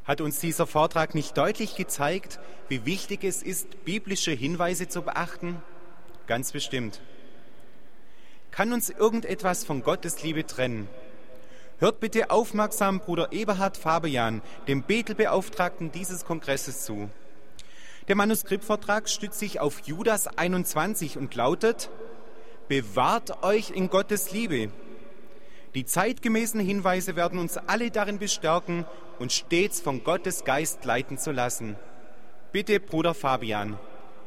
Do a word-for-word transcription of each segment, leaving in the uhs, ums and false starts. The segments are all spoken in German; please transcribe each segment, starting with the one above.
Hat uns dieser Vortrag nicht deutlich gezeigt, wie wichtig es ist, biblische Hinweise zu beachten? Ganz bestimmt. Kann uns irgendetwas von Gottes Liebe trennen? Hört bitte aufmerksam Bruder Eberhard Fabian, dem Bethelbeauftragten dieses Kongresses, zu. Der Manuskriptvortrag stützt sich auf Judas einundzwanzig und lautet: Bewahrt euch in Gottes Liebe. Die zeitgemäßen Hinweise werden uns alle darin bestärken, uns stets von Gottes Geist leiten zu lassen. Bitte, Bruder Fabian.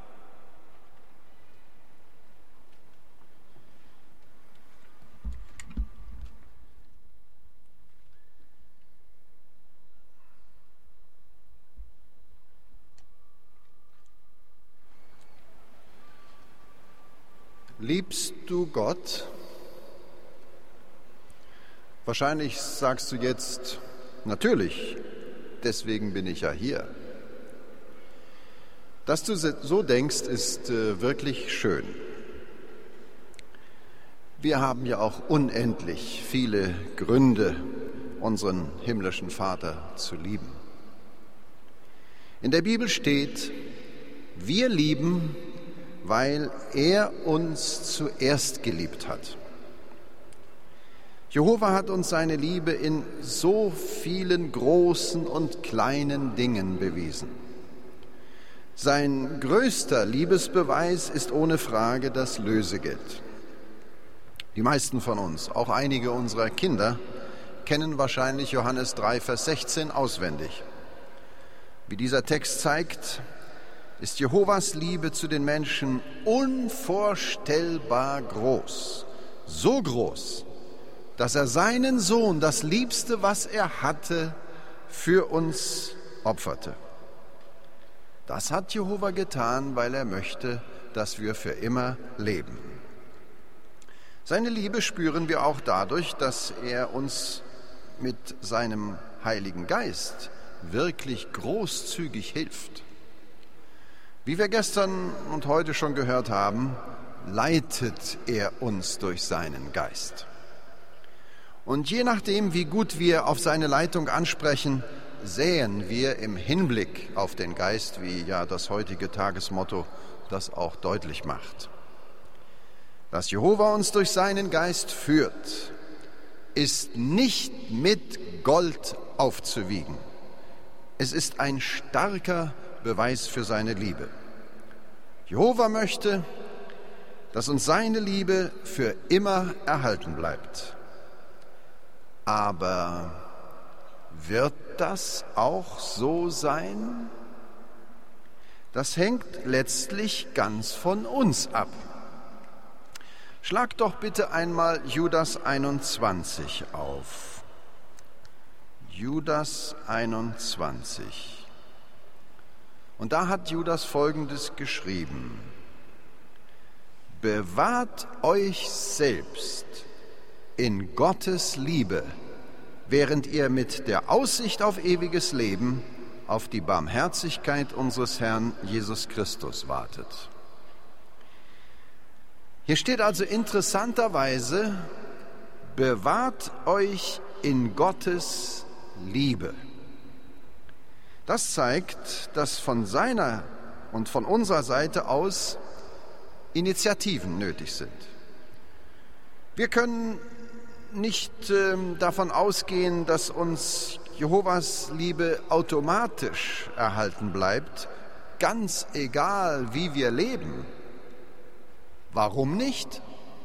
Liebst du Gott? Wahrscheinlich sagst du jetzt: Natürlich, deswegen bin ich ja hier. Dass du so denkst, ist äh, wirklich schön. Wir haben ja auch unendlich viele Gründe, unseren himmlischen Vater zu lieben. In der Bibel steht: Wir lieben, weil er uns zuerst geliebt hat. Jehova hat uns seine Liebe in so vielen großen und kleinen Dingen bewiesen. Sein größter Liebesbeweis ist ohne Frage das Lösegeld. Die meisten von uns, auch einige unserer Kinder, kennen wahrscheinlich Johannes drei, Vers sechzehn auswendig. Wie dieser Text zeigt, ist Jehovas Liebe zu den Menschen unvorstellbar groß. So groß, dass er seinen Sohn, das Liebste, was er hatte, für uns opferte. Das hat Jehova getan, weil er möchte, dass wir für immer leben. Seine Liebe spüren wir auch dadurch, dass er uns mit seinem Heiligen Geist wirklich großzügig hilft. Wie wir gestern und heute schon gehört haben, leitet er uns durch seinen Geist. Und je nachdem, wie gut wir auf seine Leitung ansprechen, säen wir im Hinblick auf den Geist, wie ja das heutige Tagesmotto das auch deutlich macht. Dass Jehova uns durch seinen Geist führt, ist nicht mit Gold aufzuwiegen. Es ist ein starker Beweis für seine Liebe. Jehova möchte, dass uns seine Liebe für immer erhalten bleibt. Aber wird das auch so sein? Das hängt letztlich ganz von uns ab. Schlag doch bitte einmal Judas einundzwanzig auf. Judas einundzwanzig. Und da hat Judas Folgendes geschrieben: Bewahrt euch selbst in Gottes Liebe, während ihr mit der Aussicht auf ewiges Leben auf die Barmherzigkeit unseres Herrn Jesus Christus wartet. Hier steht also interessanterweise: Bewahrt euch in Gottes Liebe. Das zeigt, dass von seiner und von unserer Seite aus Initiativen nötig sind. Wir können nicht äh, davon ausgehen, dass uns Jehovas Liebe automatisch erhalten bleibt, ganz egal, wie wir leben. Warum nicht?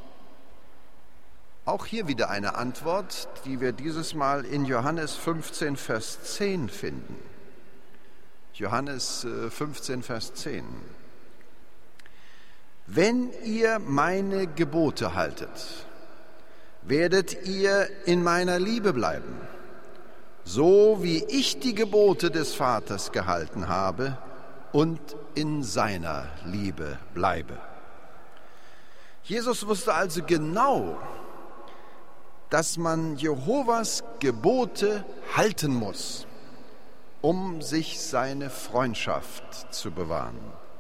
Auch hier wieder eine Antwort, die wir dieses Mal in Johannes fünfzehn, Vers zehn finden. Johannes fünfzehn, Vers zehn. Wenn ihr meine Gebote haltet, werdet ihr in meiner Liebe bleiben, so wie ich die Gebote des Vaters gehalten habe und in seiner Liebe bleibe. Jesus wusste also genau, dass man Jehovas Gebote halten muss, um sich seine Freundschaft zu bewahren.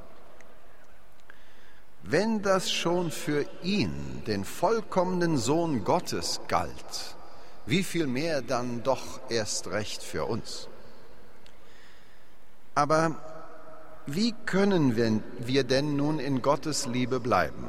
Wenn das schon für ihn, den vollkommenen Sohn Gottes, galt, wie viel mehr dann doch erst recht für uns? Aber wie können wir denn nun in Gottes Liebe bleiben?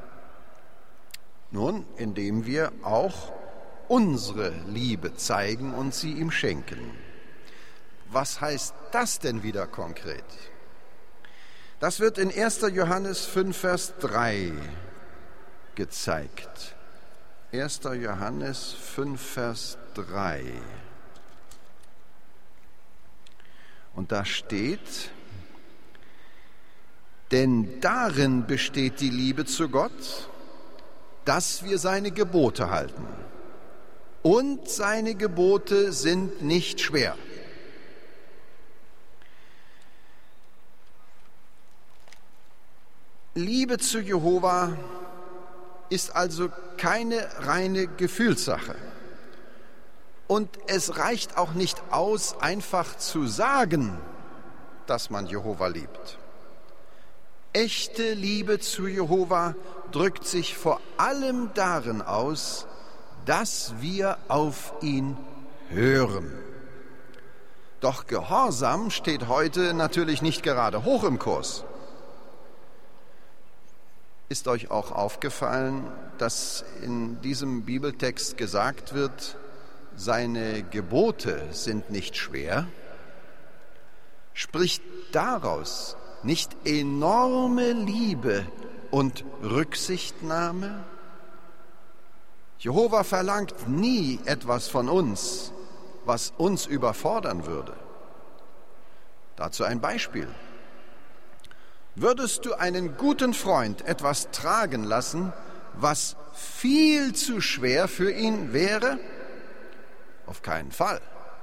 Nun, indem wir auch unsere Liebe zeigen und sie ihm schenken. Was heißt das denn wieder konkret? Das wird in erster Johannes fünf, Vers drei gezeigt. erster Johannes fünf, Vers drei. Und da steht: Denn darin besteht die Liebe zu Gott, dass wir seine Gebote halten. Und seine Gebote sind nicht schwer. Liebe zu Jehova ist also keine reine Gefühlssache. Und es reicht auch nicht aus, einfach zu sagen, dass man Jehova liebt. Echte Liebe zu Jehova drückt sich vor allem darin aus, dass wir auf ihn hören. Doch Gehorsam steht heute natürlich nicht gerade hoch im Kurs. Ist euch auch aufgefallen, dass in diesem Bibeltext gesagt wird, seine Gebote sind nicht schwer? Spricht daraus nicht enorme Liebe und Rücksichtnahme? Jehova verlangt nie etwas von uns, was uns überfordern würde. Dazu ein Beispiel. Würdest du einen guten Freund etwas tragen lassen, was viel zu schwer für ihn wäre? Auf keinen Fall.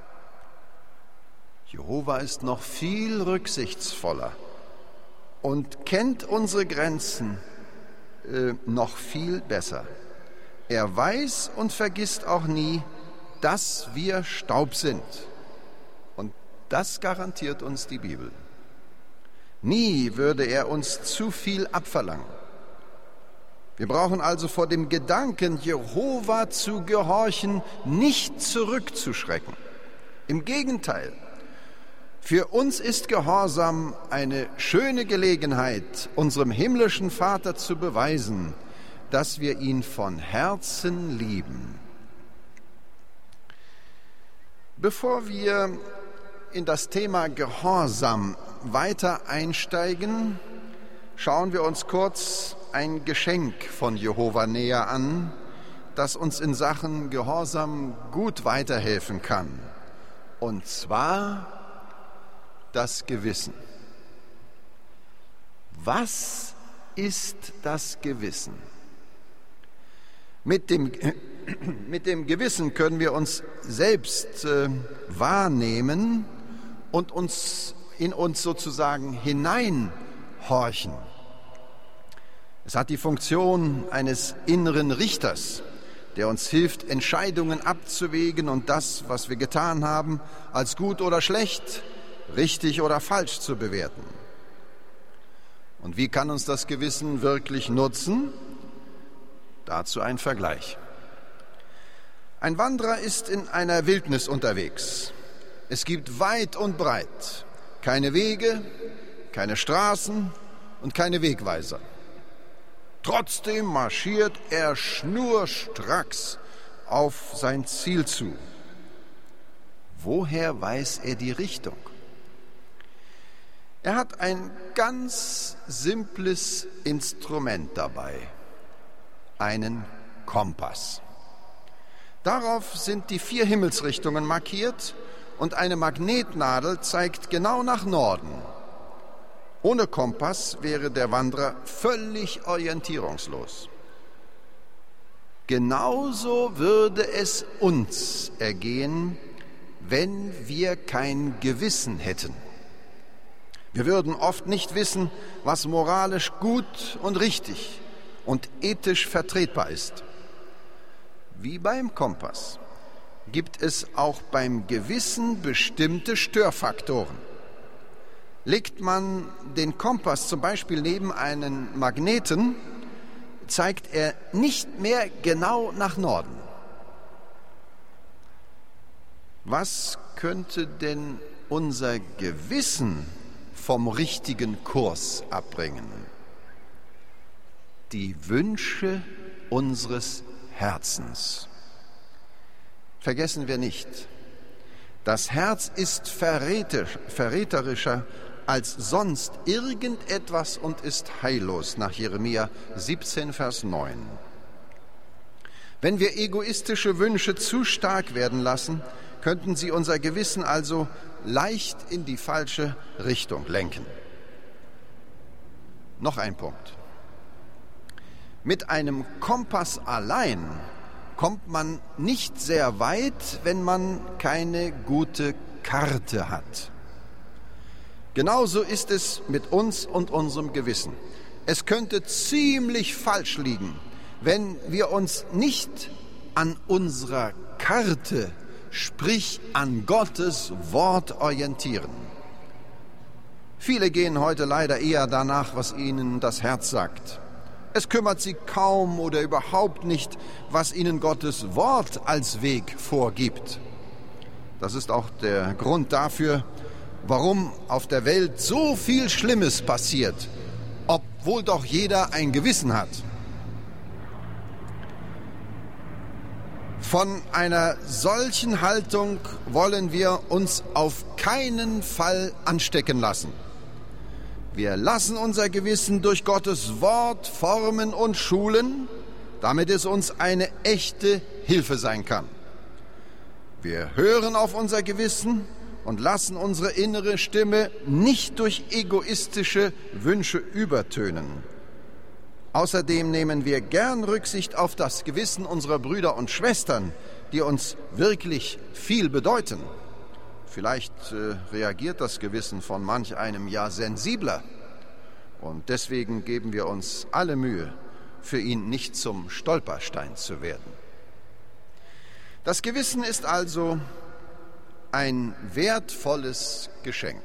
Jehova ist noch viel rücksichtsvoller und kennt unsere Grenzen äh, noch viel besser. Er weiß und vergisst auch nie, dass wir Staub sind. Und das garantiert uns die Bibel. Nie würde er uns zu viel abverlangen. Wir brauchen also vor dem Gedanken, Jehova zu gehorchen, nicht zurückzuschrecken. Im Gegenteil, für uns ist Gehorsam eine schöne Gelegenheit, unserem himmlischen Vater zu beweisen, dass wir ihn von Herzen lieben. Bevor wir in das Thema Gehorsam weiter einsteigen, schauen wir uns kurz ein Geschenk von Jehova näher an, das uns in Sachen Gehorsam gut weiterhelfen kann. Und zwar das Gewissen. Was ist das Gewissen? Mit dem, mit dem Gewissen können wir uns selbst äh, wahrnehmen und uns in uns sozusagen hineinhorchen. Es hat die Funktion eines inneren Richters, der uns hilft, Entscheidungen abzuwägen und das, was wir getan haben, als gut oder schlecht, richtig oder falsch zu bewerten. Und wie kann uns das Gewissen wirklich nutzen? Dazu ein Vergleich. Ein Wanderer ist in einer Wildnis unterwegs. Es gibt weit und breit keine Wege, keine Straßen und keine Wegweiser. Trotzdem marschiert er schnurstracks auf sein Ziel zu. Woher weiß er die Richtung? Er hat ein ganz simples Instrument dabei, einen Kompass. Darauf sind die vier Himmelsrichtungen markiert und eine Magnetnadel zeigt genau nach Norden. Ohne Kompass wäre der Wanderer völlig orientierungslos. Genauso würde es uns ergehen, wenn wir kein Gewissen hätten. Wir würden oft nicht wissen, was moralisch gut und richtig und ethisch vertretbar ist. Wie beim Kompass gibt es auch beim Gewissen bestimmte Störfaktoren. Legt man den Kompass zum Beispiel neben einen Magneten, zeigt er nicht mehr genau nach Norden. Was könnte denn unser Gewissen vom richtigen Kurs abbringen. Die Wünsche unseres Herzens. Vergessen wir nicht, das Herz ist verräterisch, verräterischer als sonst irgendetwas und ist heillos, nach Jeremia siebzehn, Vers neun. Wenn wir egoistische Wünsche zu stark werden lassen, könnten sie unser Gewissen also leicht in die falsche Richtung lenken. Noch ein Punkt. Mit einem Kompass allein kommt man nicht sehr weit, wenn man keine gute Karte hat. Genauso ist es mit uns und unserem Gewissen. Es könnte ziemlich falsch liegen, wenn wir uns nicht an unserer Karte, sprich an Gottes Wort orientieren. Viele gehen heute leider eher danach, was ihnen das Herz sagt. Es kümmert sie kaum oder überhaupt nicht, was ihnen Gottes Wort als Weg vorgibt. Das ist auch der Grund dafür, warum auf der Welt so viel Schlimmes passiert, obwohl doch jeder ein Gewissen hat. Von einer solchen Haltung wollen wir uns auf keinen Fall anstecken lassen. Wir lassen unser Gewissen durch Gottes Wort formen und schulen, damit es uns eine echte Hilfe sein kann. Wir hören auf unser Gewissen und lassen unsere innere Stimme nicht durch egoistische Wünsche übertönen. Außerdem nehmen wir gern Rücksicht auf das Gewissen unserer Brüder und Schwestern, die uns wirklich viel bedeuten. Vielleicht äh, reagiert das Gewissen von manch einem ja sensibler. Und deswegen geben wir uns alle Mühe, für ihn nicht zum Stolperstein zu werden. Das Gewissen ist also ein wertvolles Geschenk.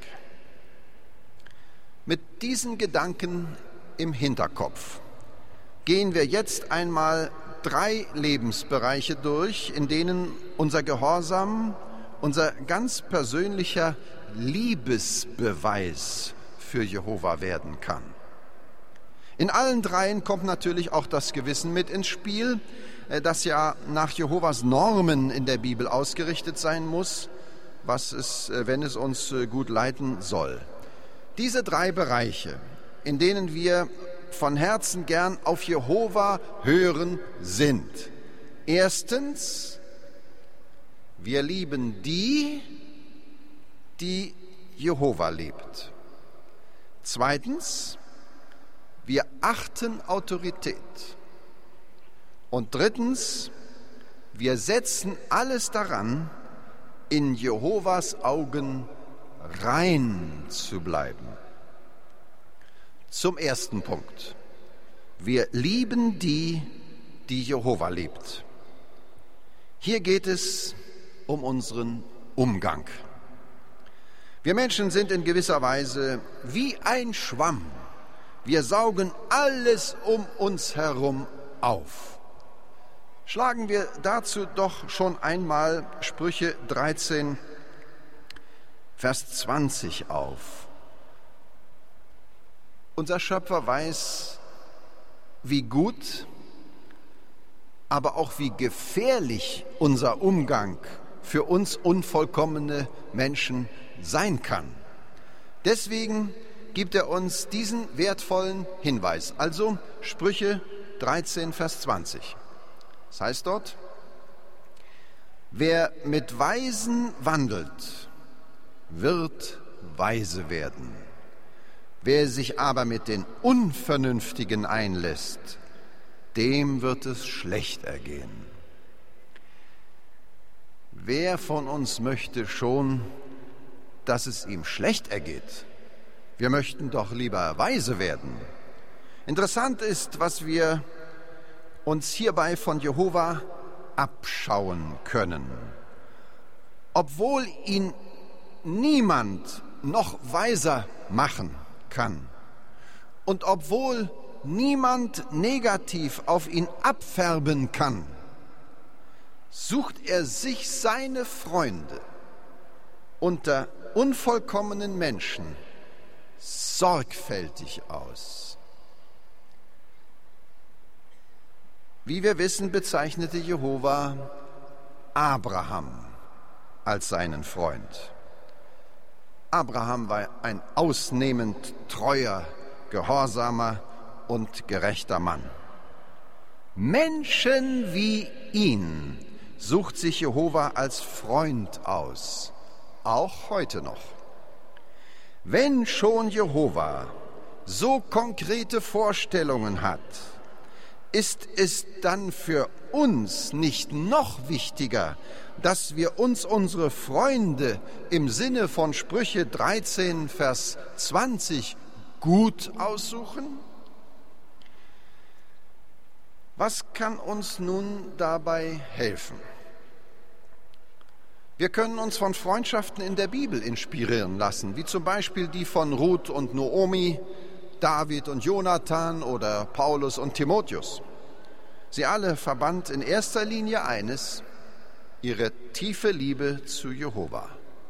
Mit diesen Gedanken im Hinterkopf gehen wir jetzt einmal drei Lebensbereiche durch, in denen unser Gehorsam unser ganz persönlicher Liebesbeweis für Jehova werden kann. In allen dreien kommt natürlich auch das Gewissen mit ins Spiel, das ja nach Jehovas Normen in der Bibel ausgerichtet sein muss, was es, wenn es uns gut leiten soll. Diese drei Bereiche, in denen wir von Herzen gern auf Jehova hören, sind: Erstens, wir lieben die, die Jehova liebt. Zweitens, wir achten Autorität. Und drittens, wir setzen alles daran, in Jehovas Augen rein zu bleiben. Zum ersten Punkt. Wir lieben die, die Jehova liebt. Hier geht es um unseren Umgang. Wir Menschen sind in gewisser Weise wie ein Schwamm. Wir saugen alles um uns herum auf. Schlagen wir dazu doch schon einmal Sprüche dreizehn, Vers zwanzig auf. Unser Schöpfer weiß, wie gut, aber auch wie gefährlich unser Umgang für uns unvollkommene Menschen sein kann. Deswegen gibt er uns diesen wertvollen Hinweis. Also Sprüche dreizehn, Vers zwanzig. Das heißt dort: Wer mit Weisen wandelt, wird weise werden. Wer sich aber mit den Unvernünftigen einlässt, dem wird es schlecht ergehen. Wer von uns möchte schon, dass es ihm schlecht ergeht? Wir möchten doch lieber weise werden. Interessant ist, was wir uns hierbei von Jehova abschauen können. Obwohl ihn niemand noch weiser machen kann und obwohl niemand negativ auf ihn abfärben kann, sucht er sich seine Freunde unter unvollkommenen Menschen sorgfältig aus. Wie wir wissen, bezeichnete Jehova Abraham als seinen Freund. Abraham war ein ausnehmend treuer, gehorsamer und gerechter Mann. Menschen wie ihn sucht sich Jehova als Freund aus, auch heute noch. Wenn schon Jehova so konkrete Vorstellungen hat, ist es dann für uns nicht noch wichtiger, dass wir uns unsere Freunde im Sinne von Sprüche dreizehn, Vers zwanzig gut aussuchen? Was kann uns nun dabei helfen? Wir können uns von Freundschaften in der Bibel inspirieren lassen, wie zum Beispiel die von Ruth und Naomi, David und Jonathan oder Paulus und Timotheus. Sie alle verband in erster Linie eines: ihre tiefe Liebe zu Jehova.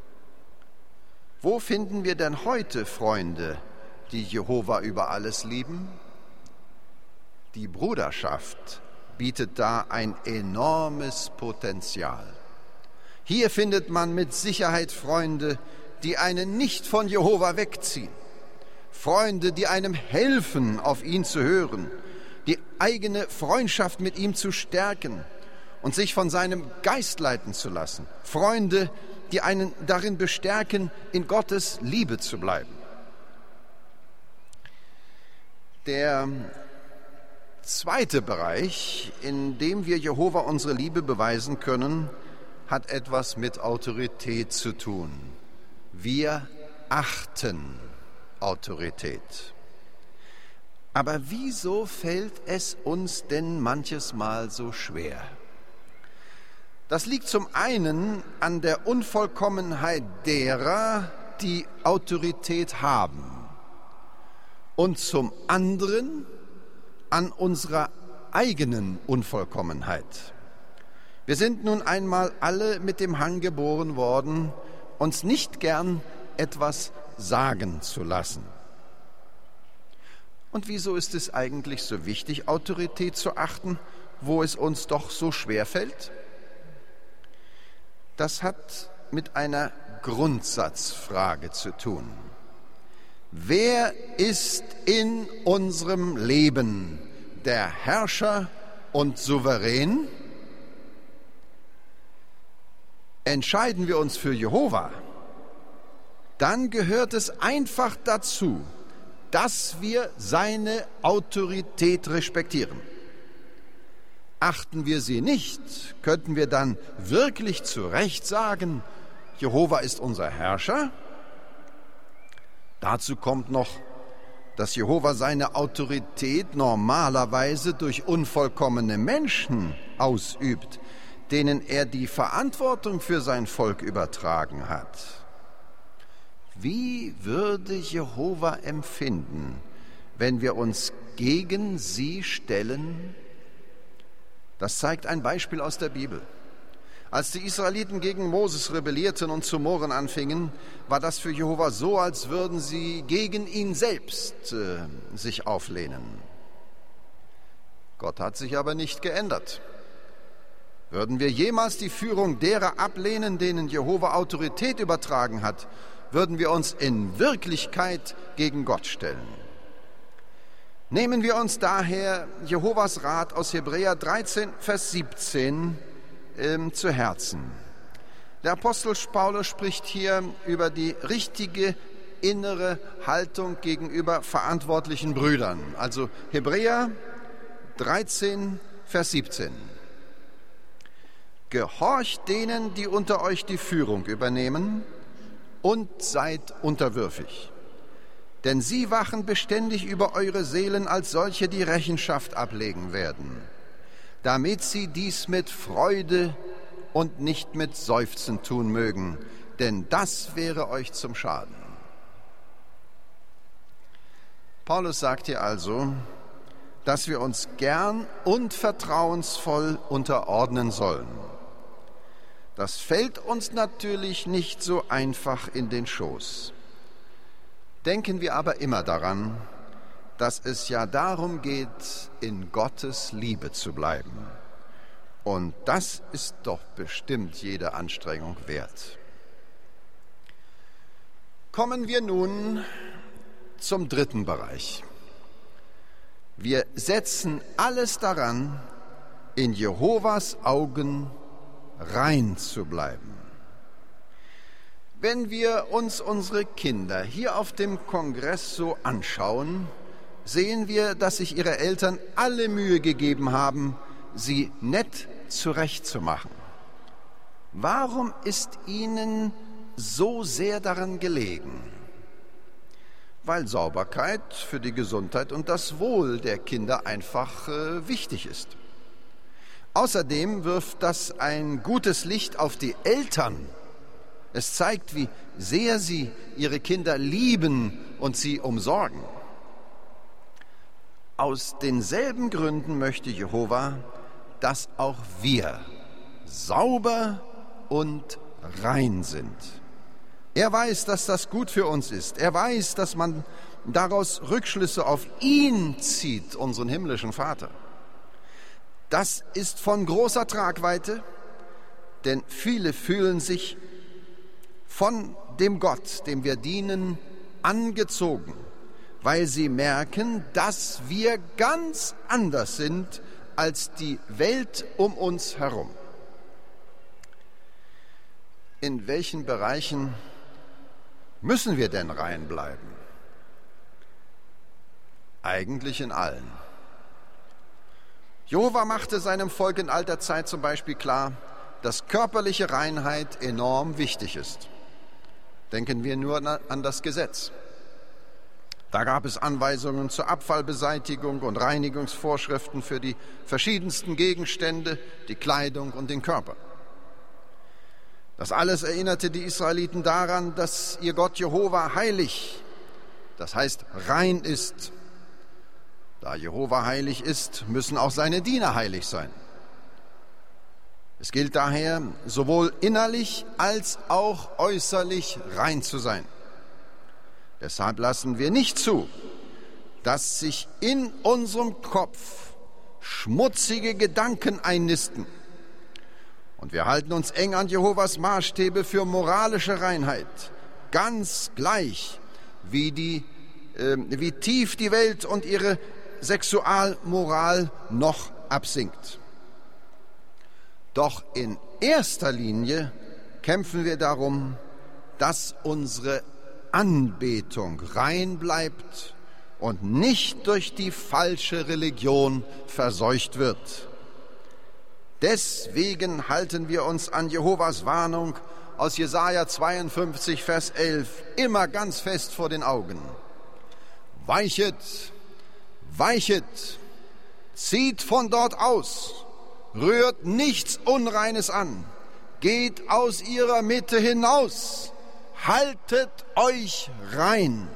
Wo finden wir denn heute Freunde, die Jehova über alles lieben? Die Bruderschaft bietet da ein enormes Potenzial. Hier findet man mit Sicherheit Freunde, die einen nicht von Jehova wegziehen. Freunde, die einem helfen, auf ihn zu hören, die eigene Freundschaft mit ihm zu stärken und sich von seinem Geist leiten zu lassen. Freunde, die einen darin bestärken, in Gottes Liebe zu bleiben. Der zweite Bereich, in dem wir Jehova unsere Liebe beweisen können, hat etwas mit Autorität zu tun. Wir achten Autorität. Aber wieso fällt es uns denn manches Mal so schwer? Das liegt zum einen an der Unvollkommenheit derer, die Autorität haben, und zum anderen an unserer eigenen Unvollkommenheit. Wir sind nun einmal alle mit dem Hang geboren worden, uns nicht gern etwas sagen zu lassen. Und wieso ist es eigentlich so wichtig, Autorität zu achten, wo es uns doch so schwer fällt? Das hat mit einer Grundsatzfrage zu tun. Wer ist in unserem Leben der Herrscher und Souverän? Entscheiden wir uns für Jehova, dann gehört es einfach dazu, dass wir seine Autorität respektieren. Achten wir sie nicht, könnten wir dann wirklich zu Recht sagen, Jehova ist unser Herrscher? Dazu kommt noch, dass Jehova seine Autorität normalerweise durch unvollkommene Menschen ausübt, denen er die Verantwortung für sein Volk übertragen hat. Wie würde Jehova empfinden, wenn wir uns gegen sie stellen? Das zeigt ein Beispiel aus der Bibel. Als die Israeliten gegen Moses rebellierten und zu murren anfingen, war das für Jehova so, als würden sie gegen ihn selbst äh, sich auflehnen. Gott hat sich aber nicht geändert. Würden wir jemals die Führung derer ablehnen, denen Jehova Autorität übertragen hat, würden wir uns in Wirklichkeit gegen Gott stellen. Nehmen wir uns daher Jehovas Rat aus Hebräer dreizehn, Vers siebzehn ähm, zu Herzen. Der Apostel Paulus spricht hier über die richtige innere Haltung gegenüber verantwortlichen Brüdern. Also Hebräer dreizehn, Vers siebzehn. Gehorcht denen, die unter euch die Führung übernehmen, und seid unterwürfig. Denn sie wachen beständig über eure Seelen als solche, die Rechenschaft ablegen werden, damit sie dies mit Freude und nicht mit Seufzen tun mögen, denn das wäre euch zum Schaden. Paulus sagt hier also, dass wir uns gern und vertrauensvoll unterordnen sollen. Das fällt uns natürlich nicht so einfach in den Schoß. Denken wir aber immer daran, dass es ja darum geht, in Gottes Liebe zu bleiben. Und das ist doch bestimmt jede Anstrengung wert. Kommen wir nun zum dritten Bereich. Wir setzen alles daran, in Jehovas Augen rein zu bleiben. Wenn wir uns unsere Kinder hier auf dem Kongress so anschauen, sehen wir, dass sich ihre Eltern alle Mühe gegeben haben, sie nett zurechtzumachen. Warum ist ihnen so sehr daran gelegen? Weil Sauberkeit für die Gesundheit und das Wohl der Kinder einfach äh, wichtig ist. Außerdem wirft das ein gutes Licht auf die Eltern. Es zeigt, wie sehr sie ihre Kinder lieben und sie umsorgen. Aus denselben Gründen möchte Jehova, dass auch wir sauber und rein sind. Er weiß, dass das gut für uns ist. Er weiß, dass man daraus Rückschlüsse auf ihn zieht, unseren himmlischen Vater. Das ist von großer Tragweite, denn viele fühlen sich von dem Gott, dem wir dienen, angezogen, weil sie merken, dass wir ganz anders sind als die Welt um uns herum. In welchen Bereichen müssen wir denn rein bleiben? Eigentlich in allen. Jehova machte seinem Volk in alter Zeit zum Beispiel klar, dass körperliche Reinheit enorm wichtig ist. Denken wir nur an das Gesetz. Da gab es Anweisungen zur Abfallbeseitigung und Reinigungsvorschriften für die verschiedensten Gegenstände, die Kleidung und den Körper. Das alles erinnerte die Israeliten daran, dass ihr Gott Jehova heilig, das heißt rein ist. Da Jehova heilig ist, müssen auch seine Diener heilig sein. Es gilt daher, sowohl innerlich als auch äußerlich rein zu sein. Deshalb lassen wir nicht zu, dass sich in unserem Kopf schmutzige Gedanken einnisten. Und wir halten uns eng an Jehovas Maßstäbe für moralische Reinheit, ganz gleich, wie, die, äh, wie tief die Welt und ihre Sexualmoral noch absinkt. Doch in erster Linie kämpfen wir darum, dass unsere Anbetung rein bleibt und nicht durch die falsche Religion verseucht wird. Deswegen halten wir uns an Jehovas Warnung aus Jesaja zweiundfünfzig, Vers elf immer ganz fest vor den Augen. Weichet, weichet, zieht von dort aus, rührt nichts Unreines an, geht aus ihrer Mitte hinaus, haltet euch rein.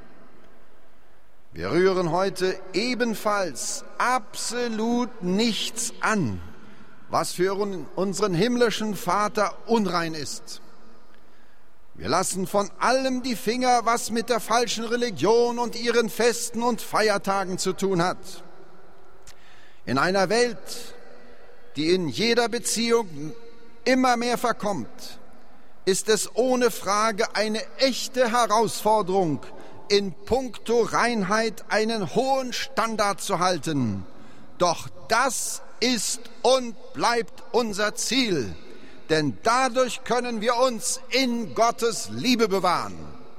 Wir rühren heute ebenfalls absolut nichts an, was für unseren himmlischen Vater unrein ist. Wir lassen von allem die Finger, was mit der falschen Religion und ihren Festen und Feiertagen zu tun hat. In einer Welt, die in jeder Beziehung immer mehr verkommt, ist es ohne Frage eine echte Herausforderung, in puncto Reinheit einen hohen Standard zu halten. Doch das ist und bleibt unser Ziel, denn dadurch können wir uns in Gottes Liebe bewahren.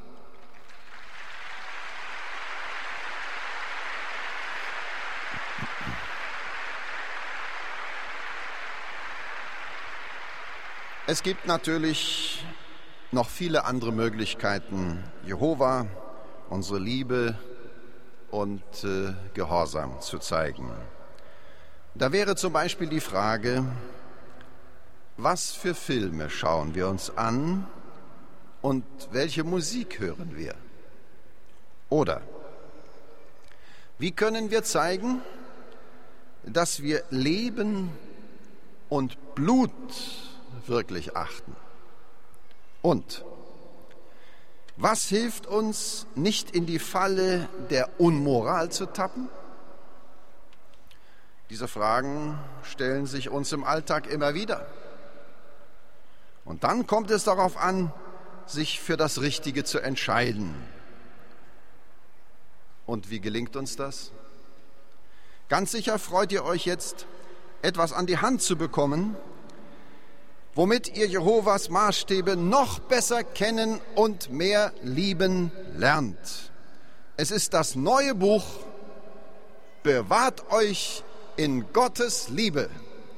Es gibt natürlich noch viele andere Möglichkeiten, Jehova unsere Liebe und äh, Gehorsam zu zeigen. Da wäre zum Beispiel die Frage, was für Filme schauen wir uns an und welche Musik hören wir? Oder wie können wir zeigen, dass wir Leben und Blut wirklich achten? Und was hilft uns, nicht in die Falle der Unmoral zu tappen? Diese Fragen stellen sich uns im Alltag immer wieder. Und dann kommt es darauf an, sich für das Richtige zu entscheiden. Und wie gelingt uns das? Ganz sicher freut ihr euch jetzt, etwas an die Hand zu bekommen, womit ihr Jehovas Maßstäbe noch besser kennen und mehr lieben lernt. Es ist das neue Buch Bewahrt euch in Gottes Liebe.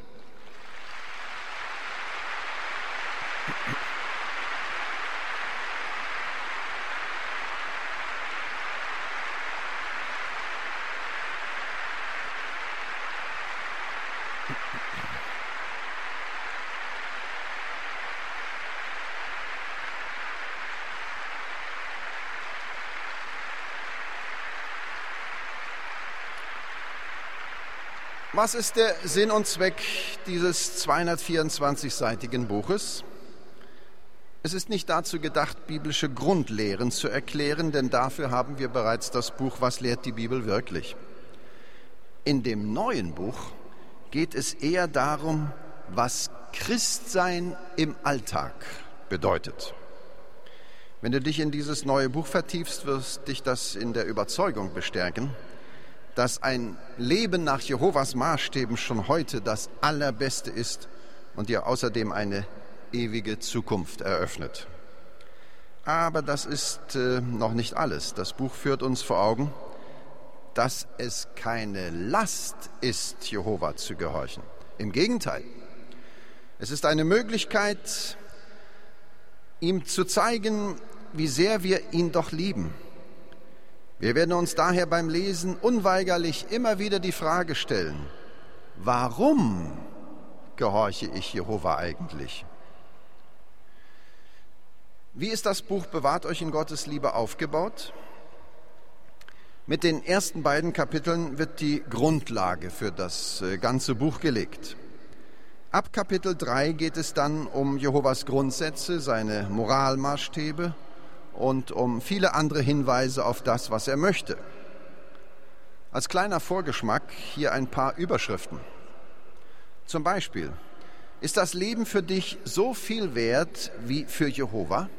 Was ist der Sinn und Zweck dieses zweihundertvierundzwanzigseitigen Buches? Es ist nicht dazu gedacht, biblische Grundlehren zu erklären, denn dafür haben wir bereits das Buch Was lehrt die Bibel wirklich? In dem neuen Buch geht es eher darum, was Christsein im Alltag bedeutet. Wenn du dich in dieses neue Buch vertiefst, wirst dich das in der Überzeugung bestärken, dass ein Leben nach Jehovas Maßstäben schon heute das Allerbeste ist und dir außerdem eine ewige Zukunft eröffnet. Aber das ist äh, noch nicht alles. Das Buch führt uns vor Augen, dass es keine Last ist, Jehova zu gehorchen. Im Gegenteil, es ist eine Möglichkeit, ihm zu zeigen, wie sehr wir ihn doch lieben. Wir werden uns daher beim Lesen unweigerlich immer wieder die Frage stellen, warum gehorche ich Jehova eigentlich? Wie ist das Buch Bewahrt euch in Gottes Liebe aufgebaut? Mit den ersten beiden Kapiteln wird die Grundlage für das ganze Buch gelegt. Ab Kapitel drei geht es dann um Jehovas Grundsätze, seine Moralmaßstäbe und um viele andere Hinweise auf das, was er möchte. Als kleiner Vorgeschmack hier ein paar Überschriften. Zum Beispiel, ist das Leben für dich so viel wert wie für Jehova?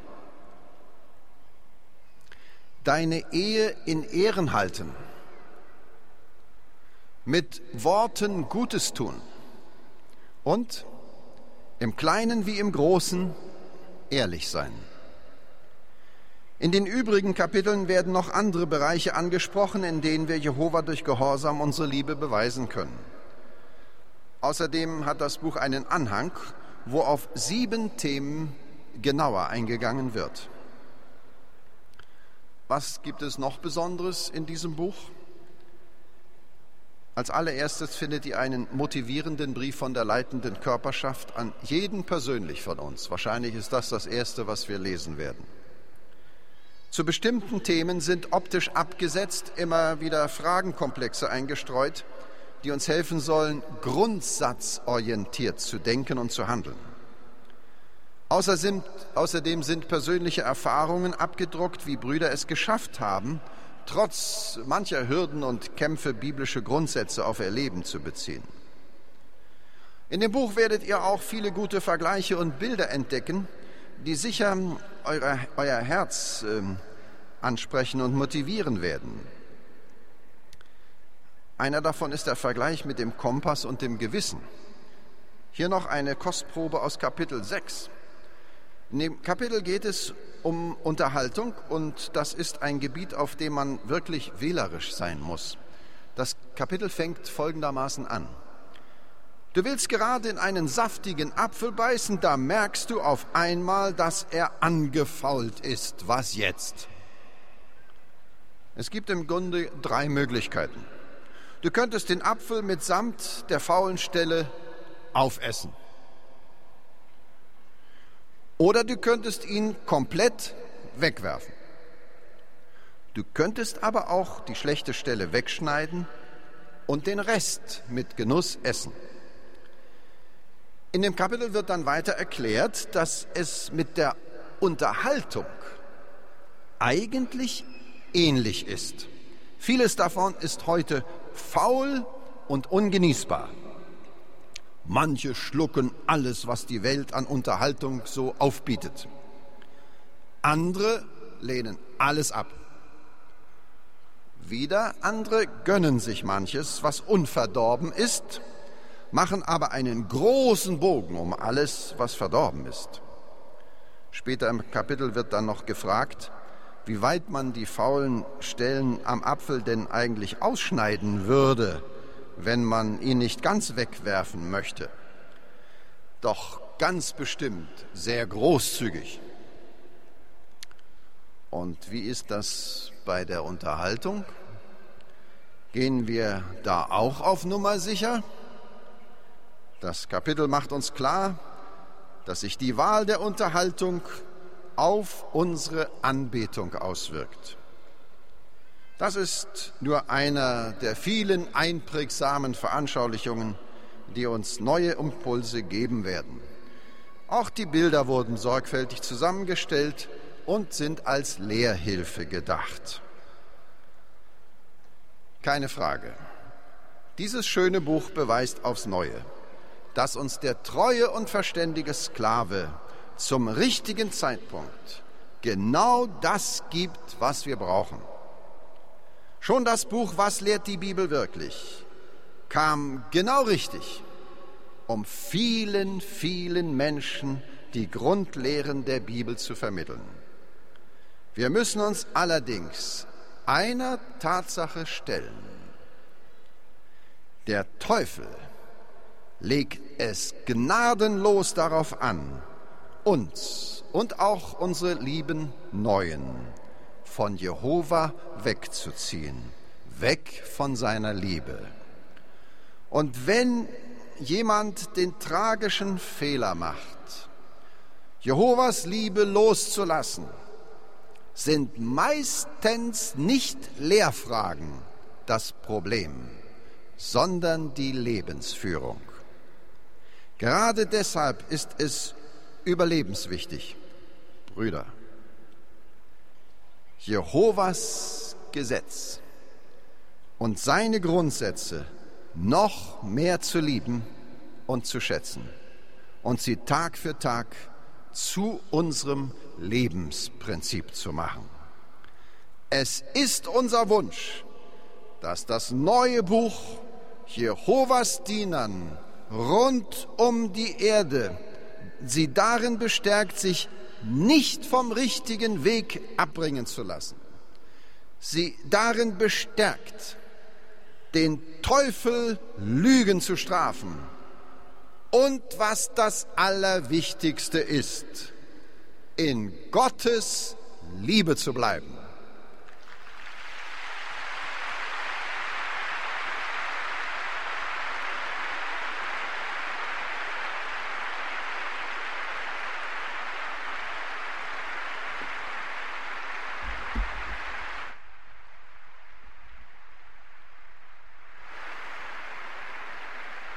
Deine Ehe in Ehren halten. Mit Worten Gutes tun. Und im Kleinen wie im Großen ehrlich sein. In den übrigen Kapiteln werden noch andere Bereiche angesprochen, in denen wir Jehova durch Gehorsam unsere Liebe beweisen können. Außerdem hat das Buch einen Anhang, wo auf sieben Themen genauer eingegangen wird. Was gibt es noch Besonderes in diesem Buch? Als allererstes findet ihr einen motivierenden Brief von der leitenden Körperschaft an jeden persönlich von uns. Wahrscheinlich ist das das Erste, was wir lesen werden. Zu bestimmten Themen sind optisch abgesetzt immer wieder Fragenkomplexe eingestreut, die uns helfen sollen, grundsatzorientiert zu denken und zu handeln. Außerdem sind persönliche Erfahrungen abgedruckt, wie Brüder es geschafft haben, trotz mancher Hürden und Kämpfe biblische Grundsätze auf ihr Leben zu beziehen. In dem Buch werdet ihr auch viele gute Vergleiche und Bilder entdecken, die sicher eure, euer Herz äh, ansprechen und motivieren werden. Einer davon ist der Vergleich mit dem Kompass und dem Gewissen. Hier noch eine Kostprobe aus Kapitel sechs. In dem Kapitel geht es um Unterhaltung und das ist ein Gebiet, auf dem man wirklich wählerisch sein muss. Das Kapitel fängt folgendermaßen an. Du willst gerade in einen saftigen Apfel beißen, da merkst du auf einmal, dass er angefault ist. Was jetzt? Es gibt im Grunde drei Möglichkeiten. Du könntest den Apfel mitsamt der faulen Stelle aufessen. Oder du könntest ihn komplett wegwerfen. Du könntest aber auch die schlechte Stelle wegschneiden und den Rest mit Genuss essen. In dem Kapitel wird dann weiter erklärt, dass es mit der Unterhaltung eigentlich ähnlich ist. Vieles davon ist heute faul und ungenießbar. Manche schlucken alles, was die Welt an Unterhaltung so aufbietet. Andere lehnen alles ab. Wieder andere gönnen sich manches, was unverdorben ist, machen aber einen großen Bogen um alles, was verdorben ist. Später im Kapitel wird dann noch gefragt, wie weit man die faulen Stellen am Apfel denn eigentlich ausschneiden würde, wenn man ihn nicht ganz wegwerfen möchte. Doch ganz bestimmt sehr großzügig. Und wie ist das bei der Unterhaltung? Gehen wir da auch auf Nummer sicher? Das Kapitel macht uns klar, dass sich die Wahl der Unterhaltung auf unsere Anbetung auswirkt. Das ist nur einer der vielen einprägsamen Veranschaulichungen, die uns neue Impulse geben werden. Auch die Bilder wurden sorgfältig zusammengestellt und sind als Lehrhilfe gedacht. Keine Frage. Dieses schöne Buch beweist aufs Neue, dass uns der treue und verständige Sklave zum richtigen Zeitpunkt genau das gibt, was wir brauchen. Schon das Buch »Was lehrt die Bibel wirklich?« kam genau richtig, um vielen, vielen Menschen die Grundlehren der Bibel zu vermitteln. Wir müssen uns allerdings einer Tatsache stellen. Der Teufel legt es gnadenlos darauf an, uns und auch unsere lieben Neuen von Jehova wegzuziehen, weg von seiner Liebe. Und wenn jemand den tragischen Fehler macht, Jehovas Liebe loszulassen, sind meistens nicht Lehrfragen das Problem, sondern die Lebensführung. Gerade deshalb ist es überlebenswichtig, Brüder, Jehovas Gesetz und seine Grundsätze noch mehr zu lieben und zu schätzen und sie Tag für Tag zu unserem Lebensprinzip zu machen. Es ist unser Wunsch, dass das neue Buch Jehovas Dienern rund um die Erde sie darin bestärkt, sich nicht vom richtigen Weg abbringen zu lassen. Sie darin bestärkt, den Teufel Lügen zu strafen und, was das Allerwichtigste ist, in Gottes Liebe zu bleiben.